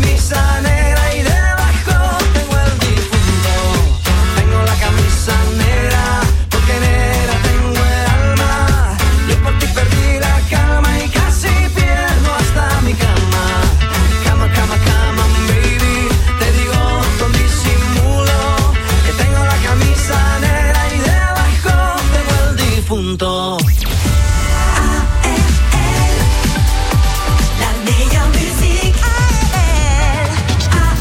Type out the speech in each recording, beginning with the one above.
camisa negra y debajo tengo el difunto. Tengo la camisa negra porque negra tengo el alma. Yo por ti perdí la calma y casi pierdo hasta mi cama. Cama, cama, cama, baby. Te digo con disimulo que tengo la camisa negra y debajo tengo el difunto. La meilleure musique,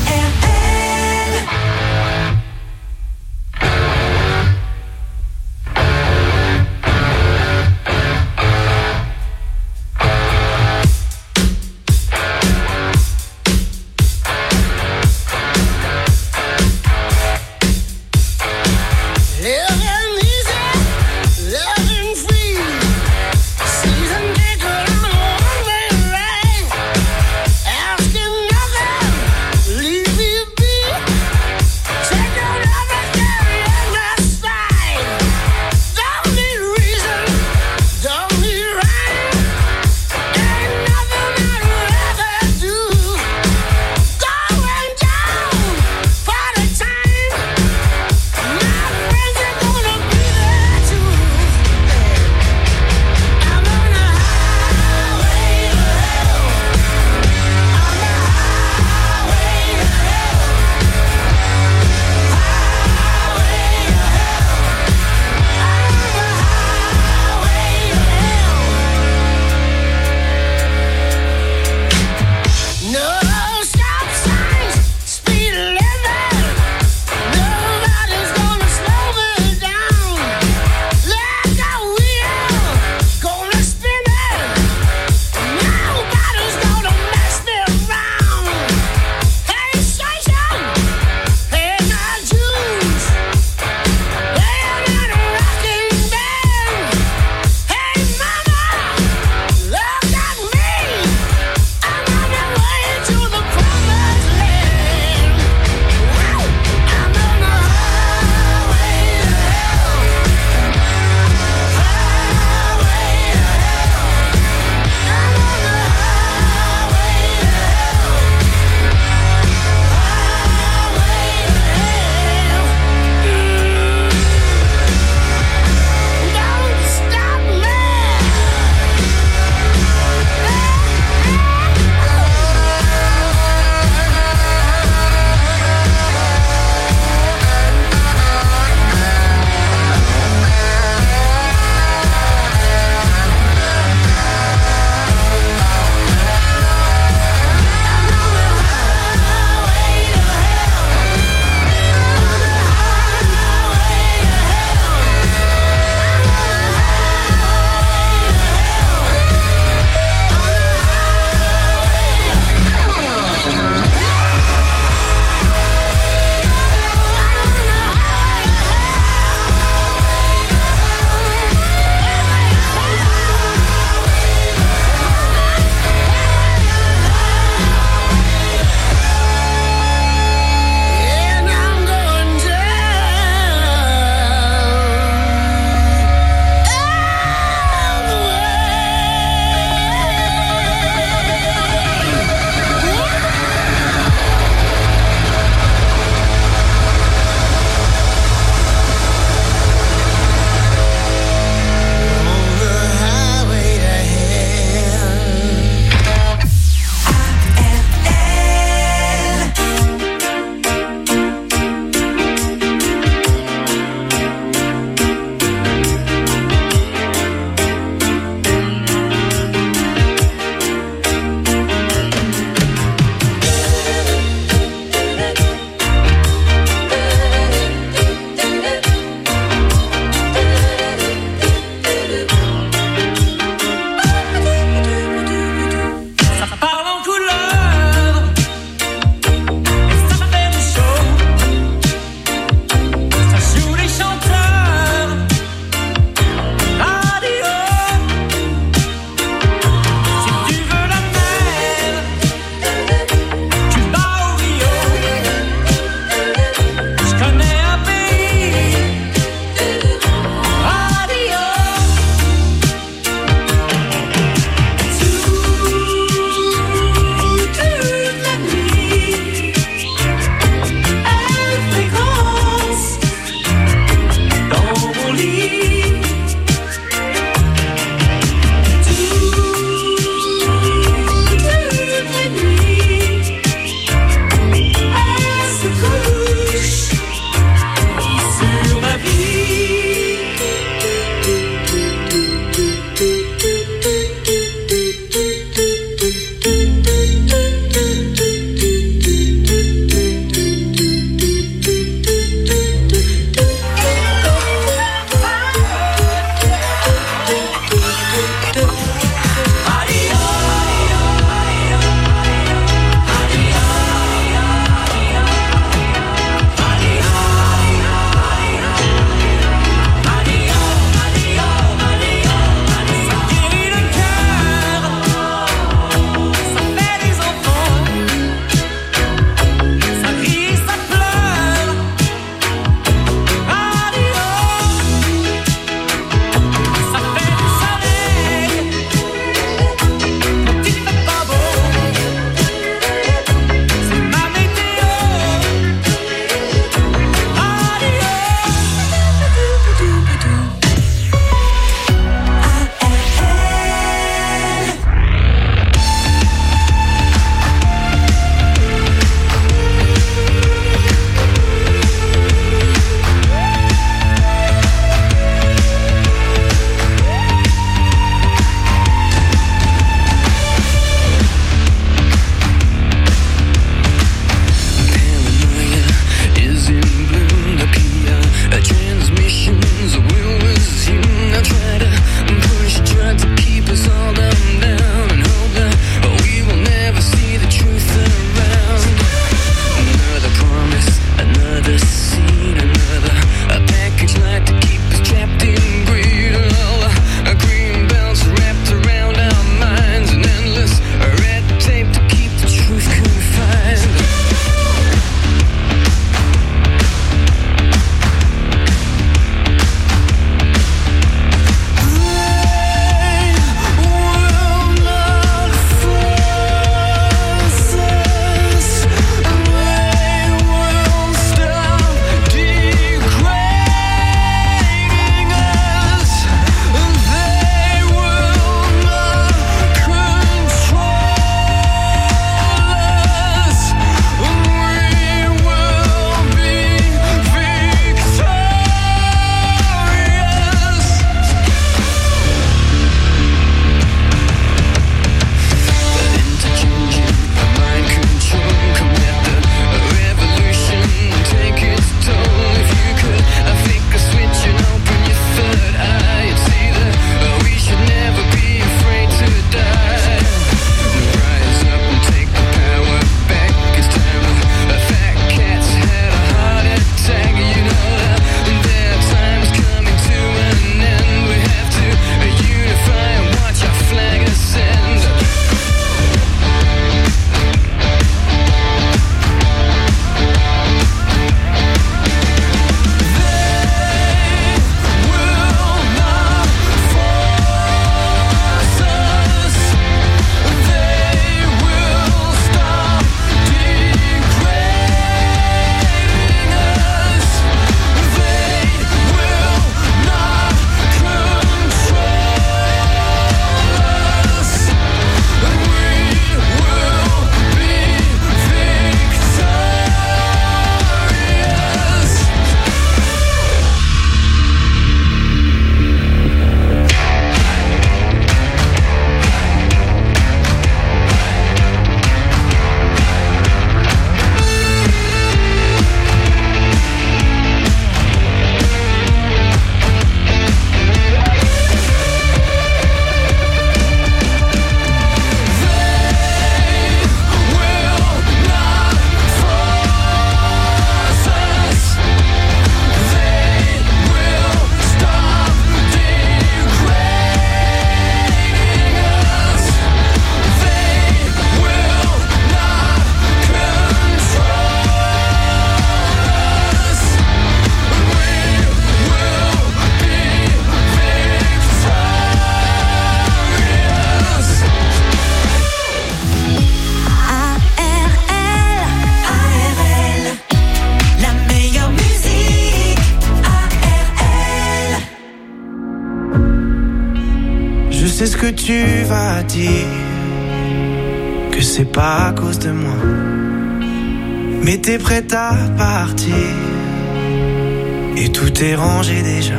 sais ce que tu vas dire, que c'est pas à cause de moi, mais t'es prête à partir et tout est rangé déjà.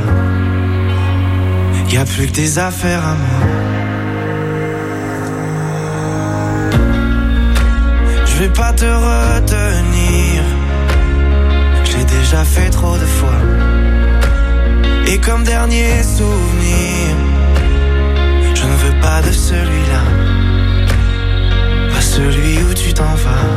Y'a plus que des affaires à moi. Je vais pas te retenir, j'ai déjà fait trop de fois. Et comme dernier souvenir, je ne veux pas de celui-là, pas celui où tu t'en vas.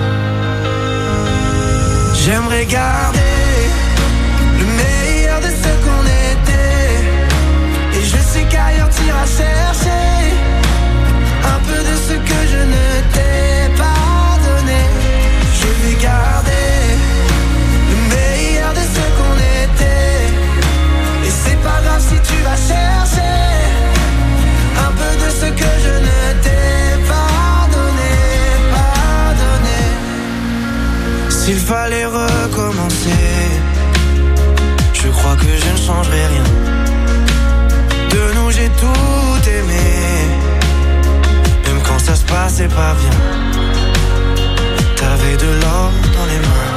J'aimerais garder le meilleur de ce qu'on était, et je sais qu'ailleurs t'iras chercher un peu de ce que je ne t'ai pas donné. Je vais garder le meilleur de ce qu'on était, et c'est pas grave si tu vas chercher un peu de ce que je ne t'ai pas donné, pas donné. S'il fallait recommencer, je crois que je ne changerai rien. De nous j'ai tout aimé, même quand ça se passait pas bien. T'avais de l'or dans les mains.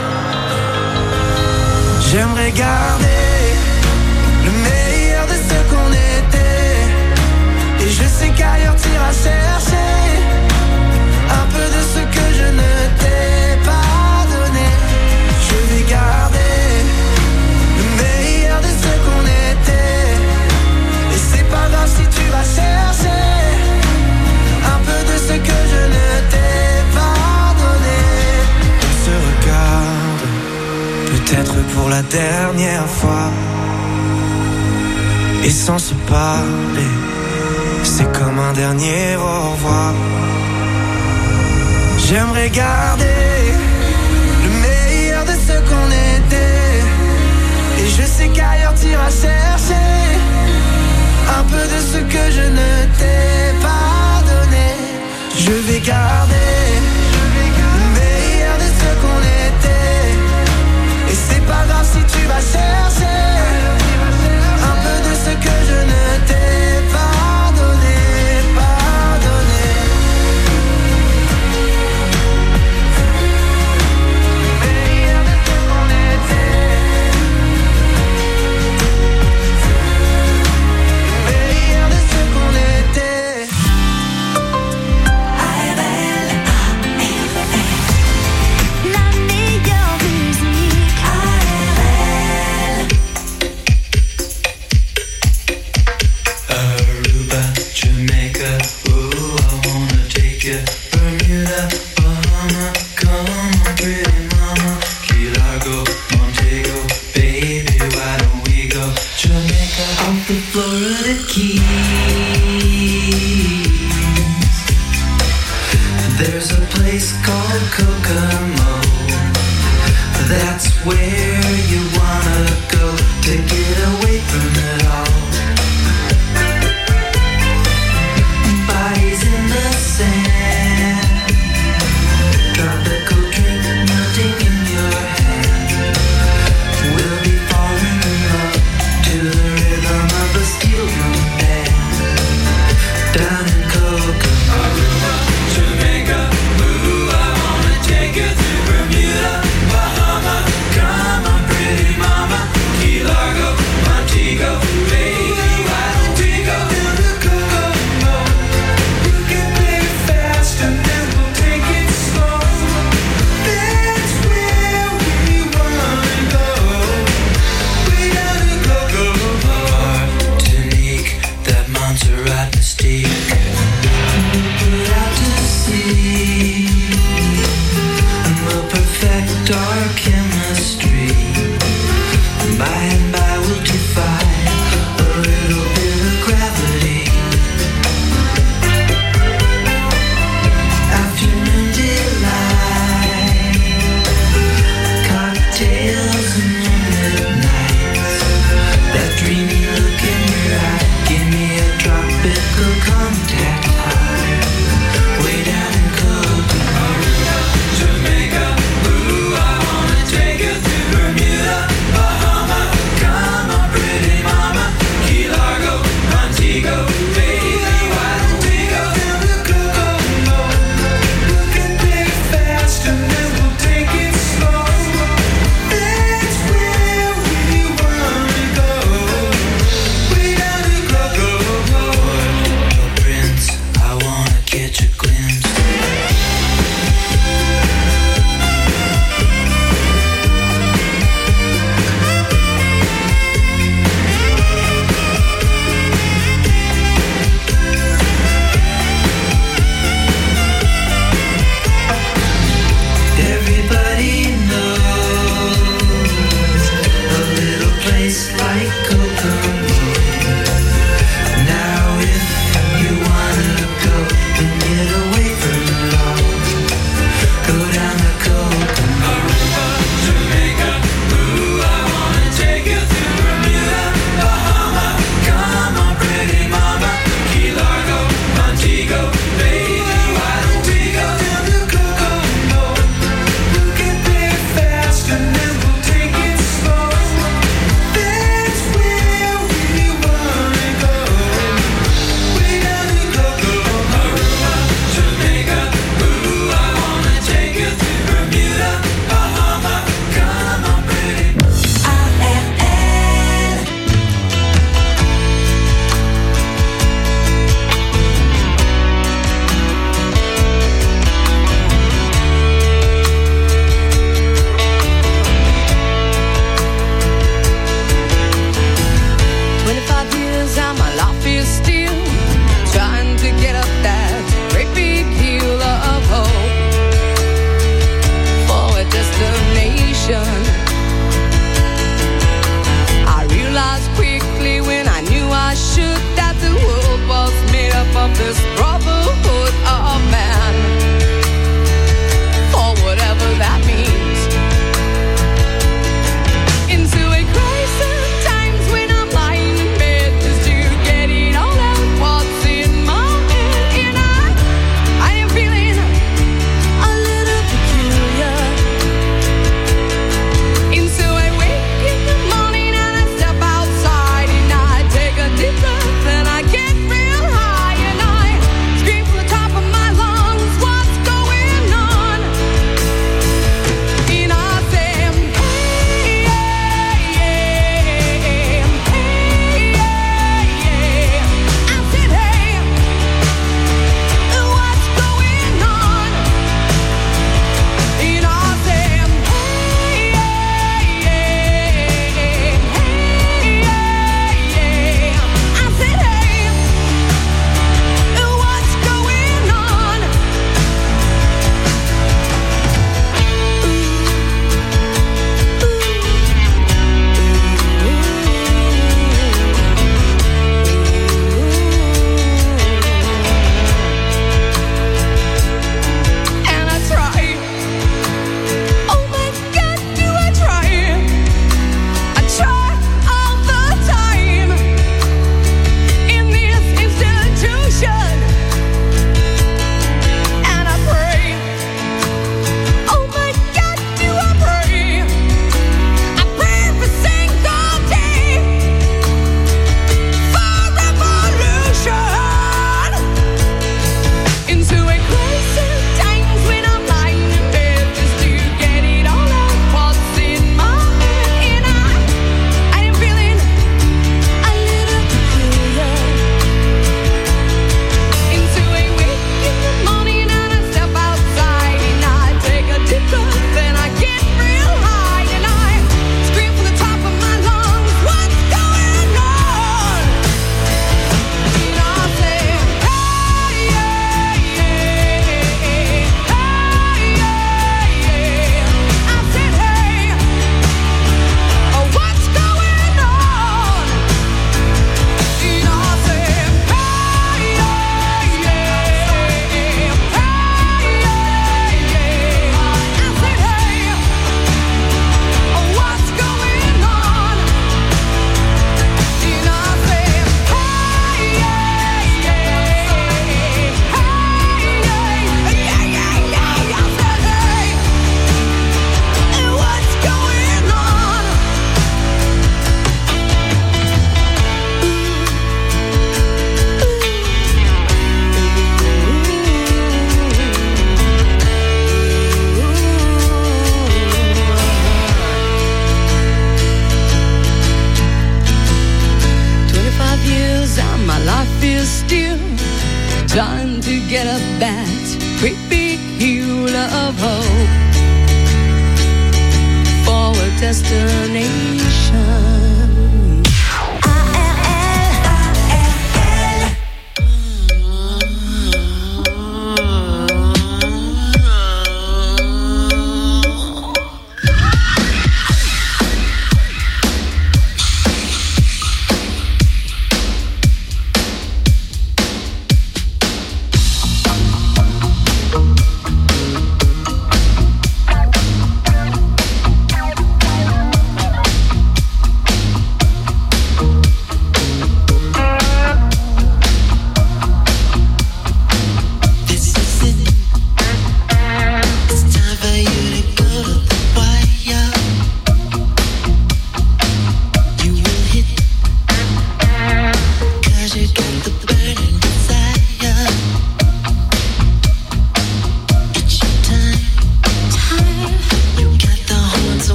J'aimerais garder le meilleur de ce qu'on était, et je sais qu'ailleurs t'iras chercher un peu de ce que je ne t'ai pas donné. Je vais garder le meilleur de ce qu'on était, et c'est pas grave si tu vas chercher un peu de ce que je ne t'ai pas donné. On se regarde, peut-être pour la dernière fois, et sans se parler, c'est comme un dernier au revoir. J'aimerais garder le meilleur de ce qu'on était, et je sais qu'ailleurs t'iras chercher un peu de ce que je ne t'ai pas donné. Je vais garder le meilleur de ce qu'on était, et c'est pas grave si tu vas chercher un peu de ce que je ne t'ai pas donné, pas donné. Le meilleur de ce qu'on était, le meilleur de ce qu'on était. La meilleure musique. Aruba, Jamaica, ooh, I wanna take you. Bermuda, Bahama, come on, pretty mama. Key Largo, Montego, baby, why don't we go? Jamaica, off the Florida Keys. There's a place called Kokomo. That's where you wanna go to get away from it all. Bodies in the sand, tropical drink melting in your hand. We'll be falling in love to the rhythm of a steel drum band. Down in Kokomo, Jamaica, ooh, I wanna take you to Bermuda, Bahama, come on.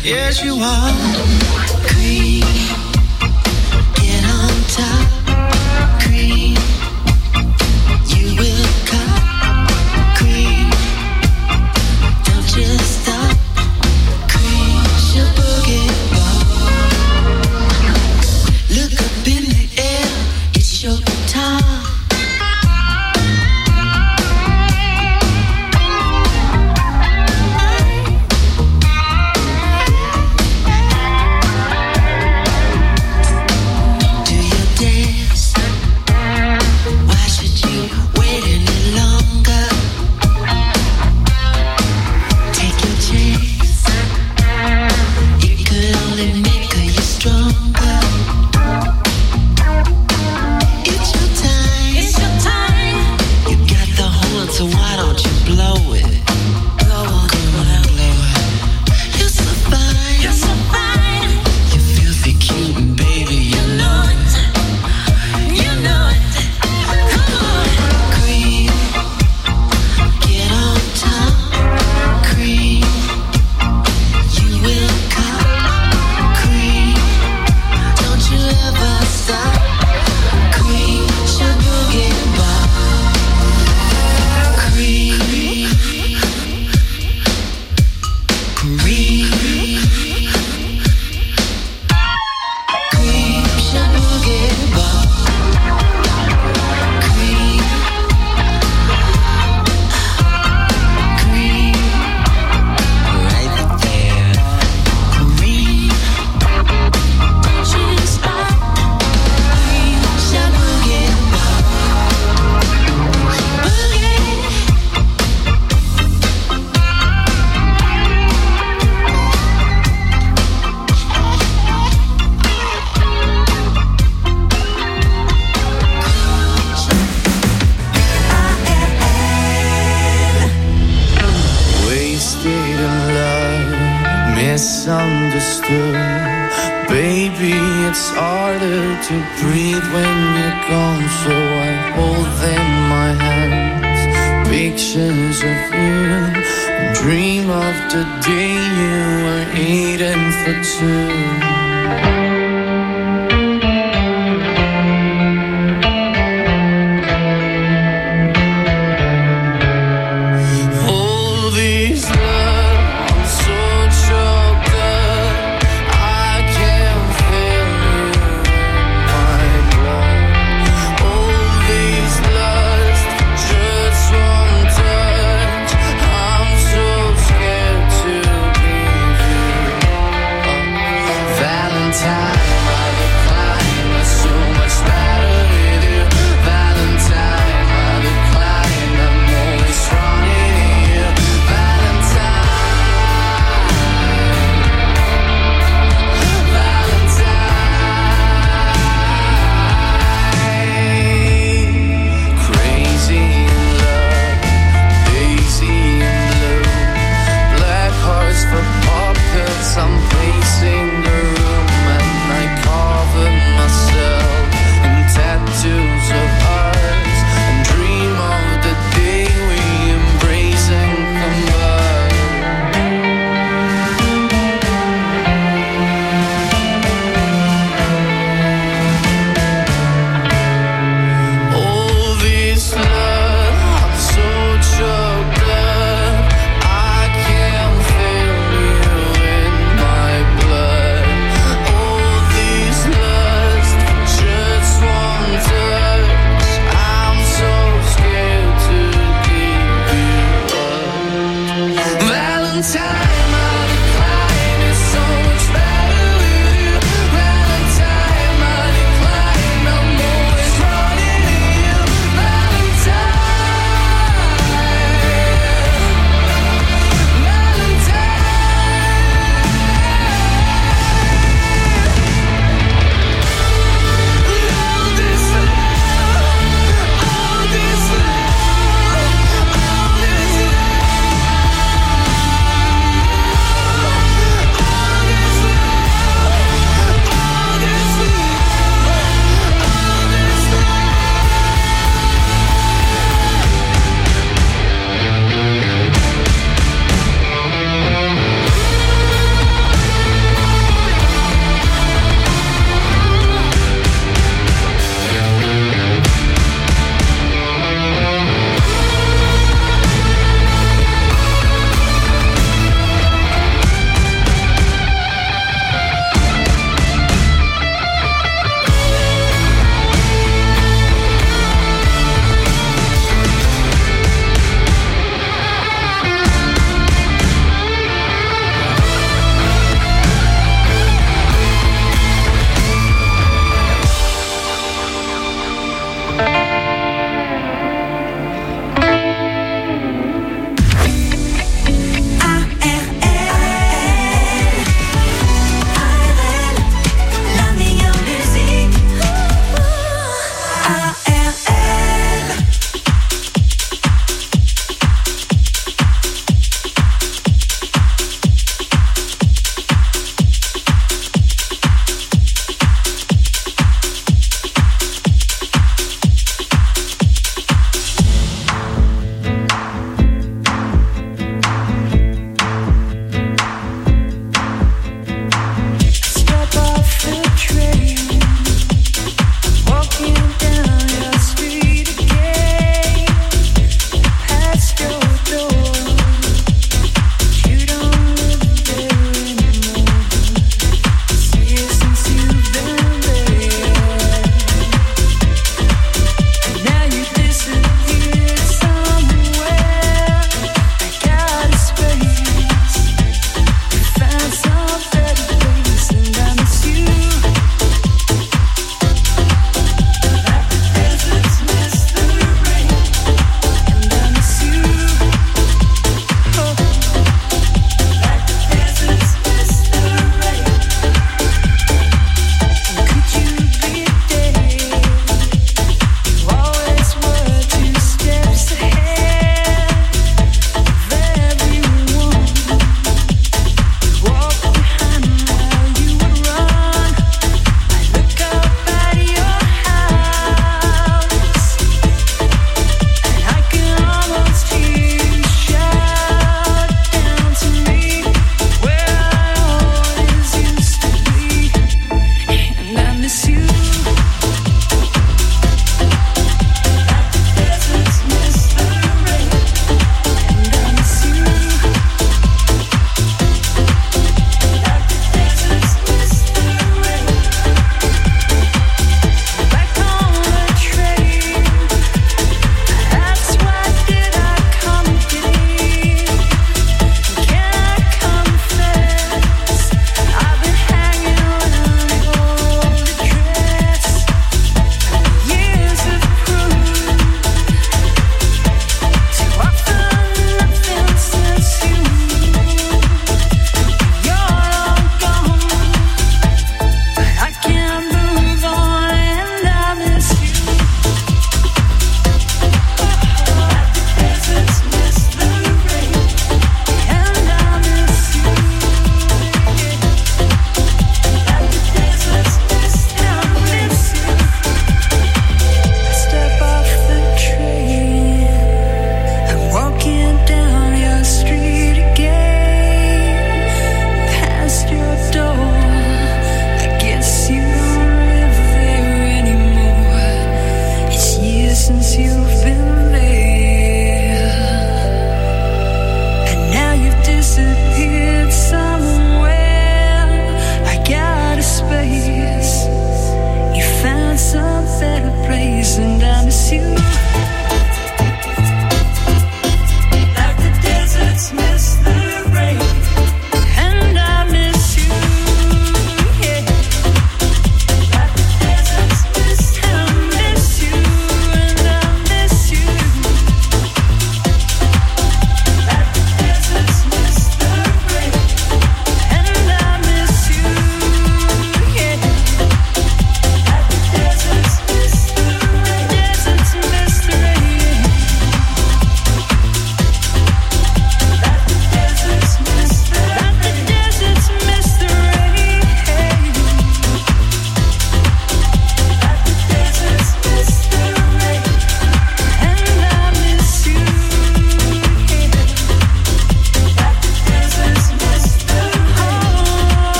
Yes, you are. Cream, get on top. Cream, you will come. Cream, don't just stop. Cream, your boogie ball. Look up in the air, it's your time.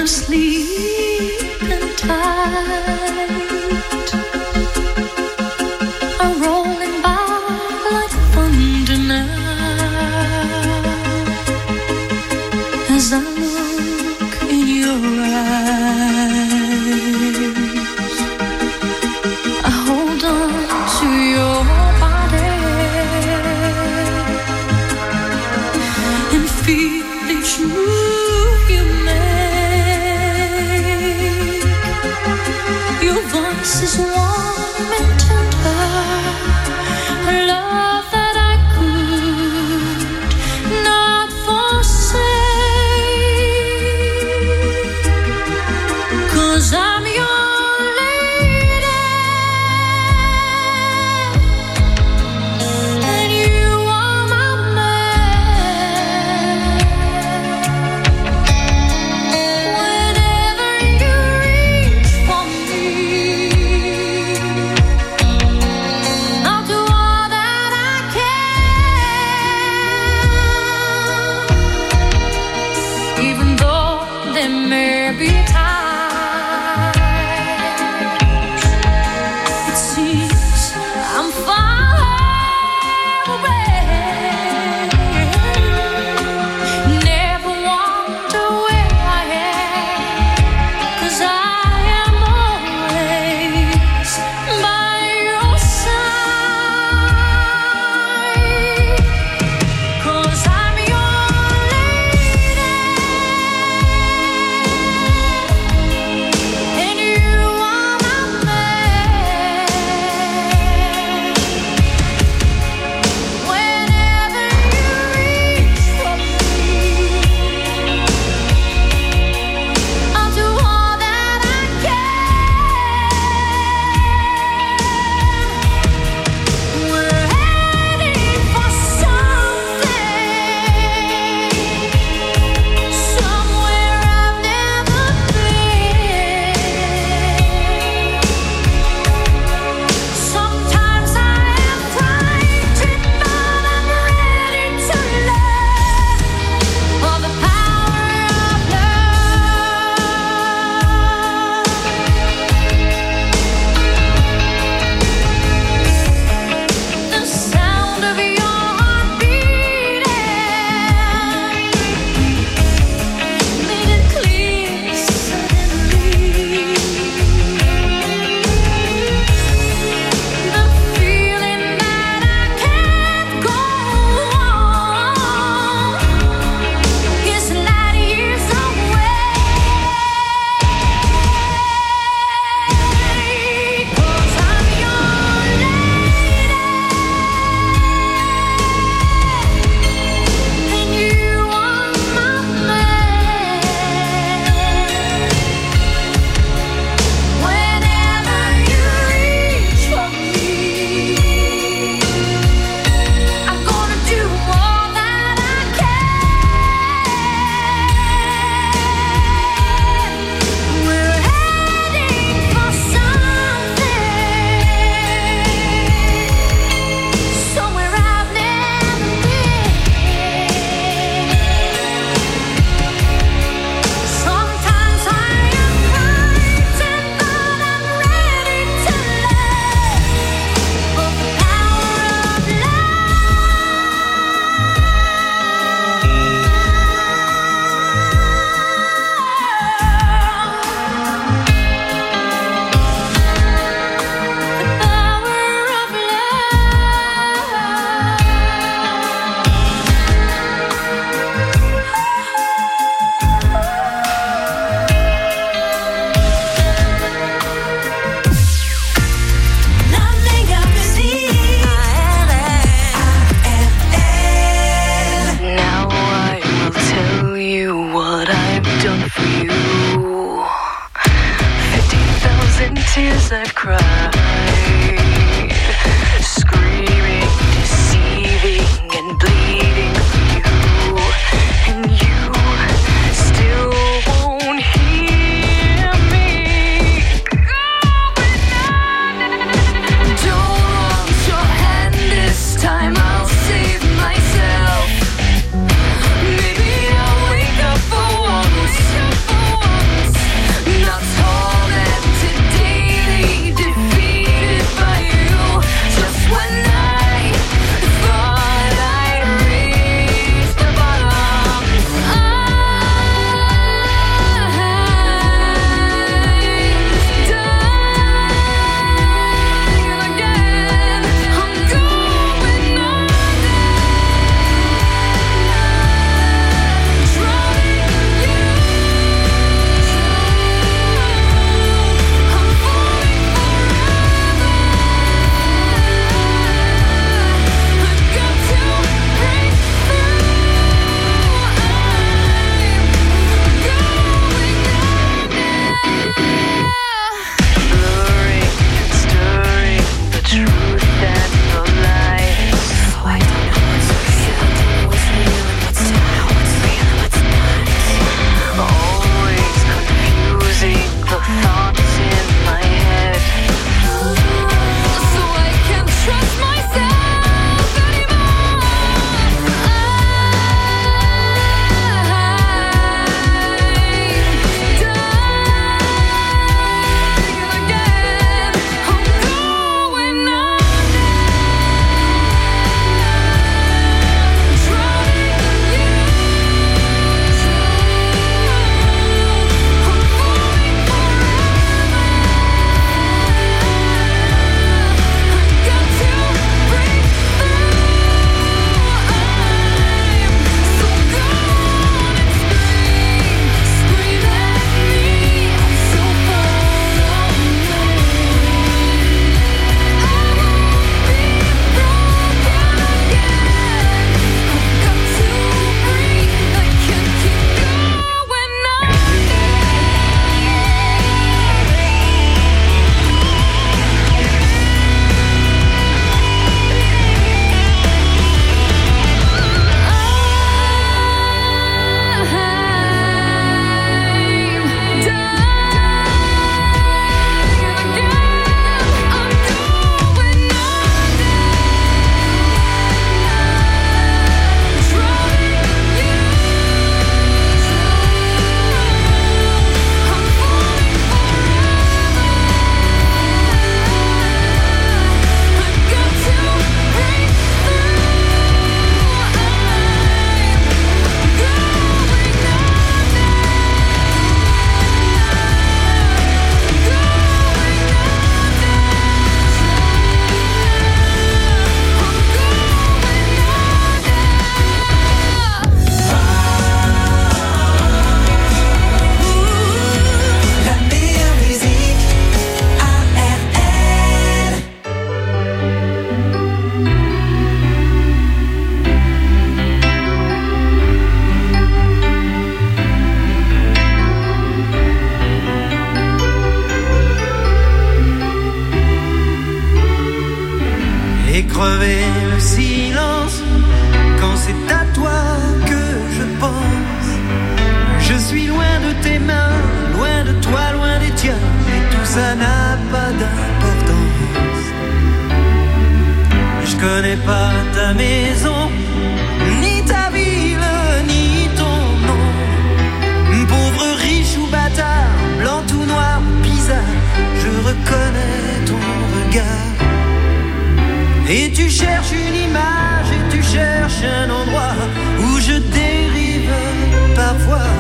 sleep and tight are rolling by like thunder now as I look in your eyes. I hold on to your body and feel each move you make. Your voice is warm and tender, a love that I could not forsake. 'Cause I'm your lady and you are my man. Whenever you reach for me, I'll do all that I can, even though there may be times it seems I'm far away. Never wonder where I am, 'cause I am always by your side. 'Cause I'm your lady and you are my man. Whenever you reach for me, I'll do all that I can. We're heading for something, somewhere I've never been. Sometimes I am frightened, but I'm ready to learn of the power of love. The sound of your heart beating made it clear suddenly. The feeling that I can't go on is light years away. 'Cause I'm your lady and you are my man. Whenever you reach for me, I'm gonna do all that I can. We're heading for something, somewhere I've never been. Sometimes I am frightened, but I'm ready to learn of the power of La meilleure musique. Now I will tell you what I've done for you. 50,000 tears I've cried, screaming, deceiving, and bleeding for you. And you still won't hear me. Don't want your hand this time, I'll save myself. Maybe I'll wake up for once. connais le silence quand c'est à toi que je pense. Je suis loin de tes mains, loin de toi, loin des tiens, et tout ça n'a pas d'importance. Je connais pas ta maison, ni ta ville, ni ton nom. Pauvre, riche ou bâtard, blanc ou noir, bizarre, je reconnais ton regard. Et tu cherches une image, et tu cherches un endroit où je dérive parfois.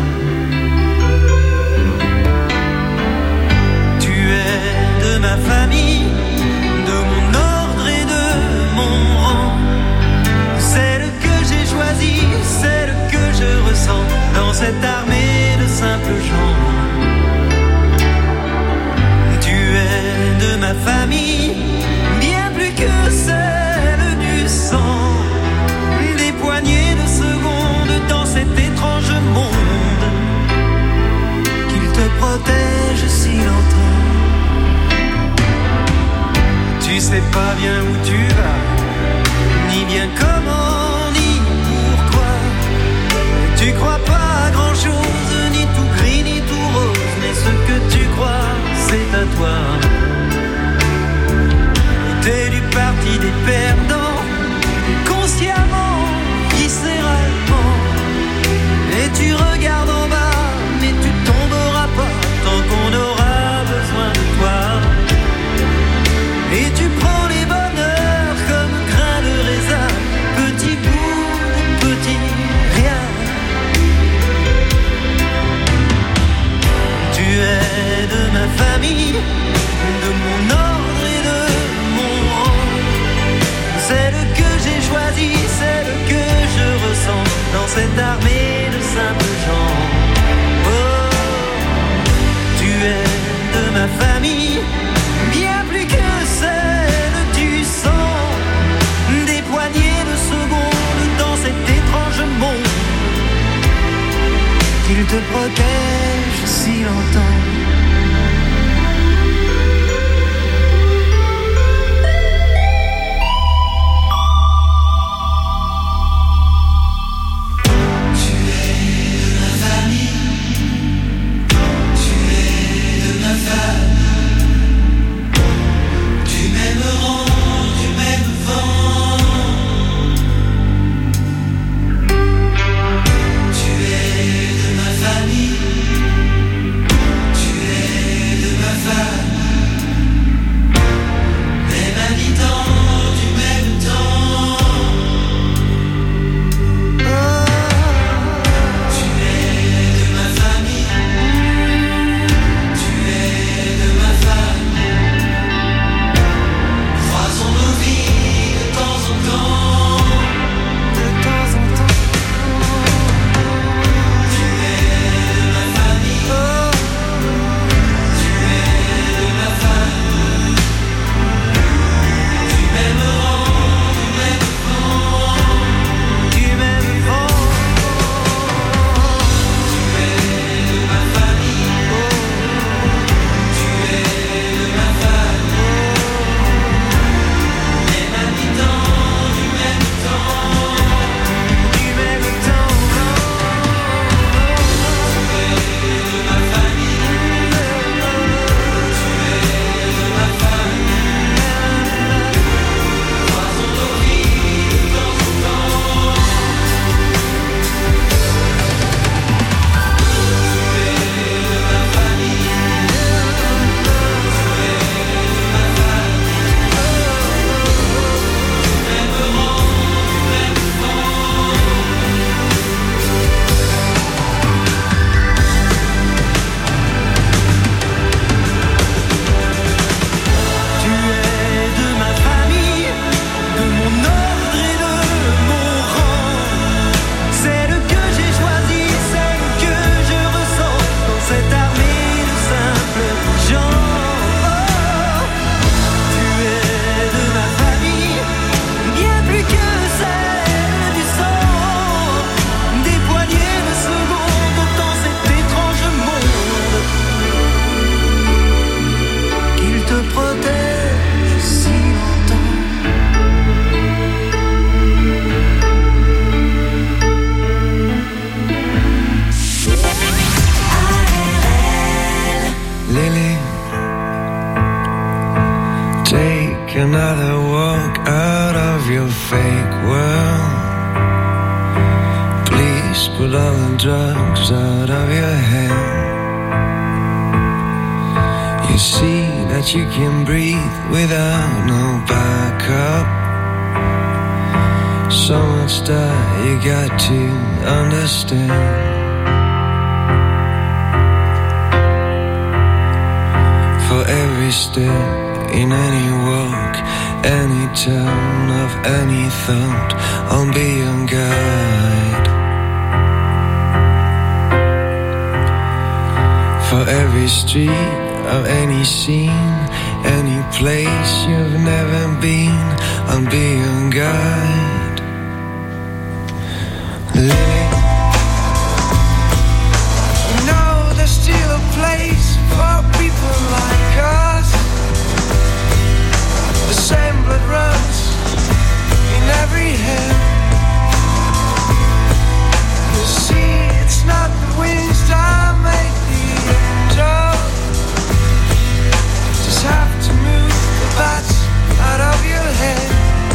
Tu es de ma famille, de mon ordre et de mon rang. Celle que j'ai choisie, celle que je ressens dans cette armée de simples gens. Tu es de ma famille, bien plus que celle du sang. Des poignées de secondes dans cet étrange monde, qu'il te protège si longtemps. Tu sais pas bien où tu vas, ni bien comment, ni pourquoi. Tu crois pas à grand chose, ni tout gris, ni tout rose, mais ce que tu crois, c'est à toi. T'es du parti des perdants, consciemment, viscéralement. Et tu regardes en bas, mais tu tomberas pas tant qu'on aura besoin de toi. Et tu prends les bonheurs comme grain de raisin, petit bout de petit rien. Tu es de ma famille, a fake world. Please put all the drugs out of your head. You see that you can breathe without no backup. So much that you got to understand. For every step in any walk, any turn of any thought, I'll be your guide. For every street of any scene, any place you've never been, I'll be your guide. Lily, you know there's still a place for people like us. The same blood runs in every head. You see, it's not the wings that make the angel. Just have to move the bats out of your head.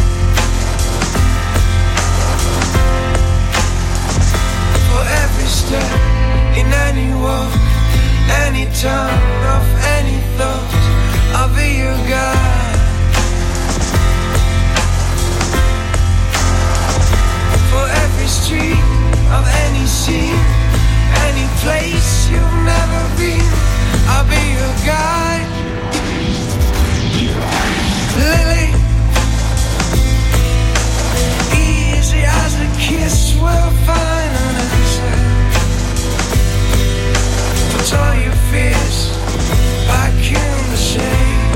For every step in any walk, any turn of any thought, I'll be your guide. For every street of any scene, any place you've never been, I'll be your guide. Lily, easy as a kiss will find an answer. Put all your fears back in the shade.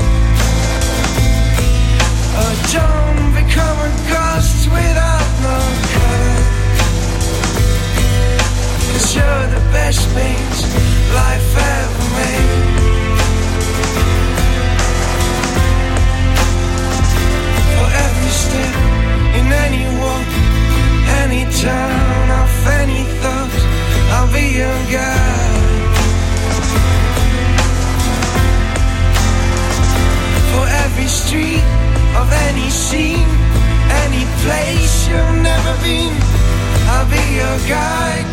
Don't become a ghost without no color. 'Cause you're the best paint life ever made. For every step in any walk, any turn of any thought, I'll be your guide. For every street of any scene, any place you've never been, I'll be your guide.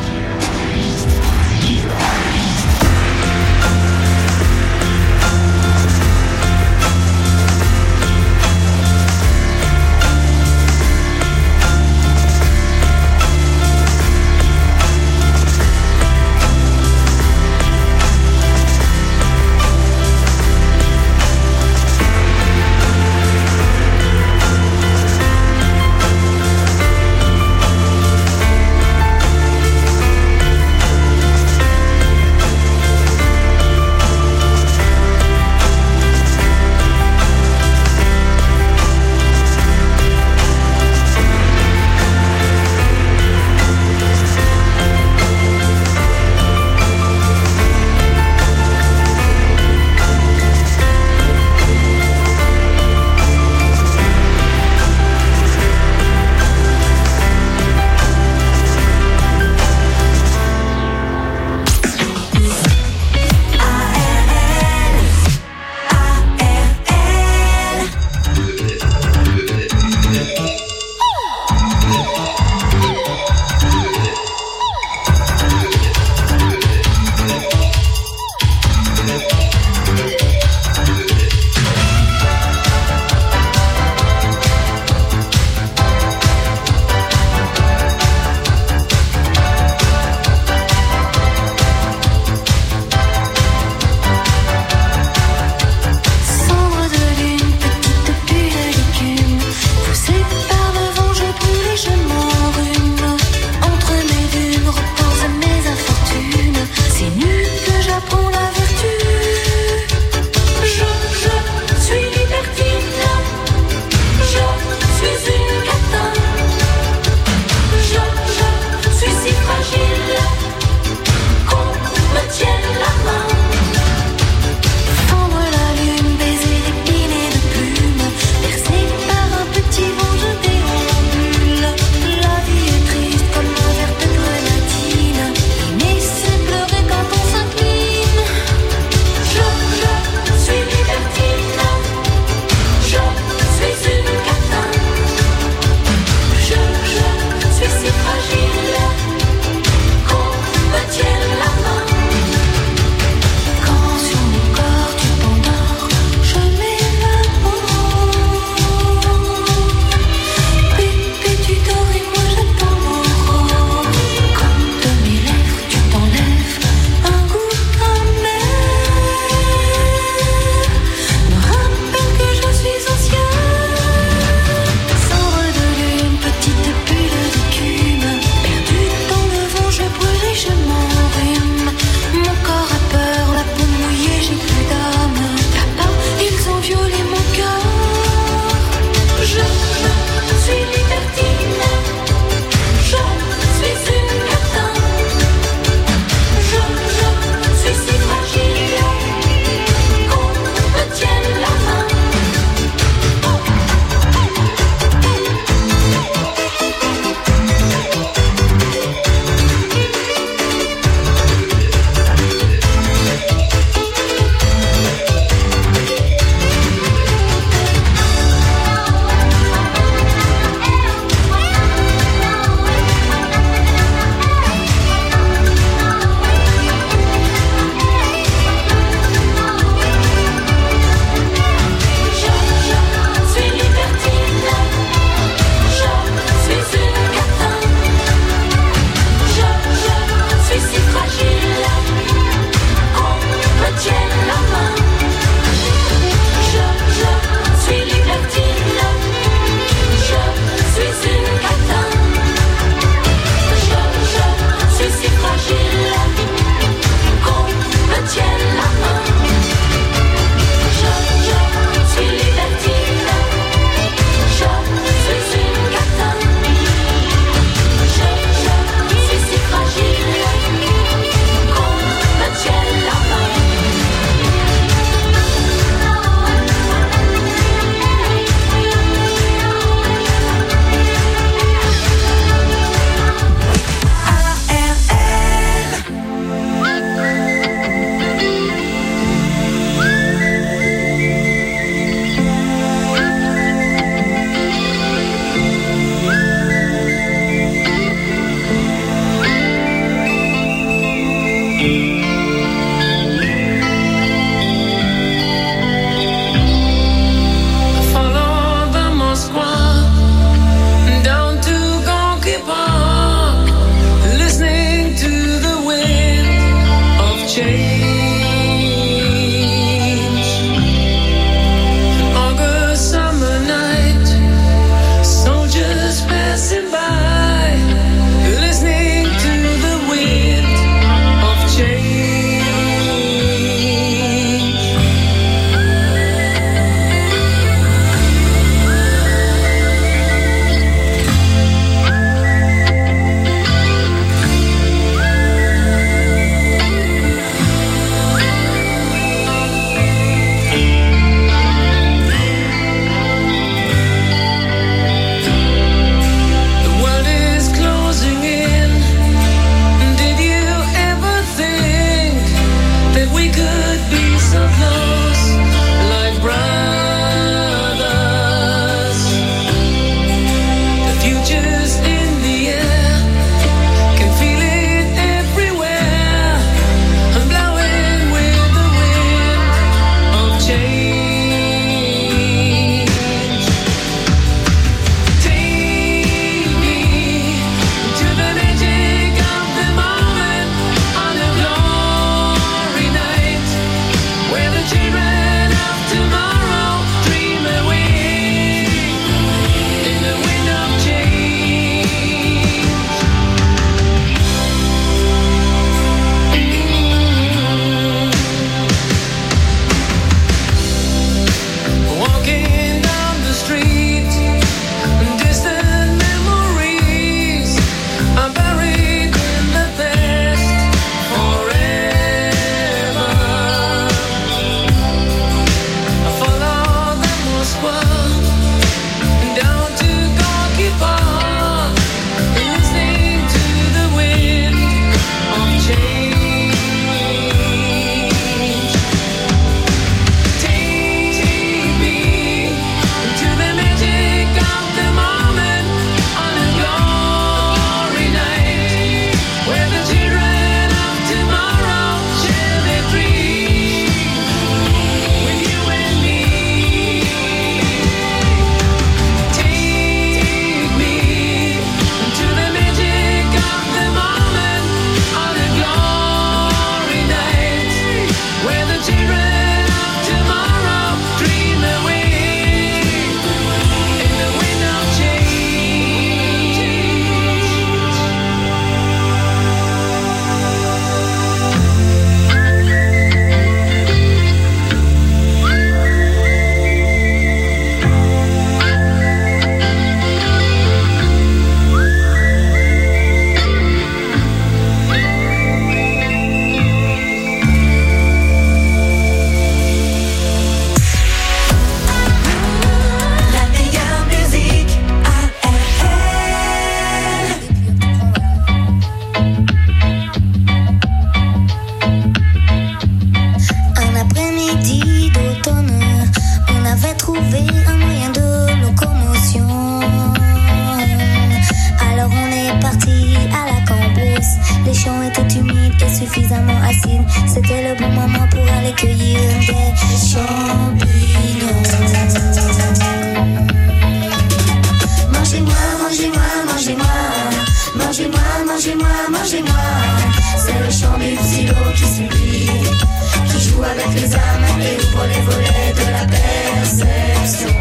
Les champs étaient humides et suffisamment acides. C'était le bon moment pour aller cueillir des champignons. Mangez-moi, mangez-moi, mangez-moi. Mangez-moi, mangez-moi, mangez-moi. C'est le chant du psylo qui supplie, qui joue avec les âmes et ouvre les volets de la perception.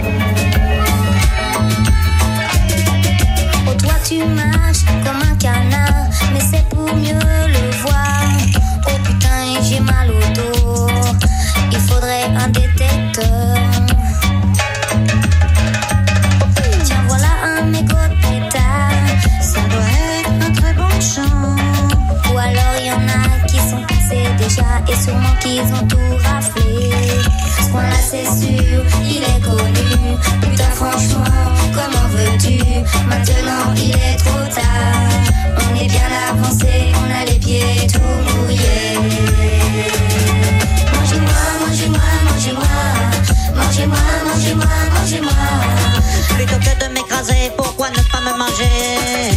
Oh, toi tu marches comme un canard, mais c'est pour mieux le voir. Oh putain, j'ai mal au dos, il faudrait un détecteur. Tiens, voilà un mégot de pétard, ça doit être un très bon chant. Ou alors y en a qui sont passés déjà et sûrement qu'ils ont tout raflé. Ce point-là c'est sûr, il est connu. Putain franchement, comment veux-tu? Maintenant il est trop tard. On est bien avancé, on a les pieds tout mouillés. Mangez-moi, mangez-moi, mangez-moi. Mangez-moi, mangez-moi, mangez-moi. Plutôt que de m'écraser, pourquoi ne pas me manger?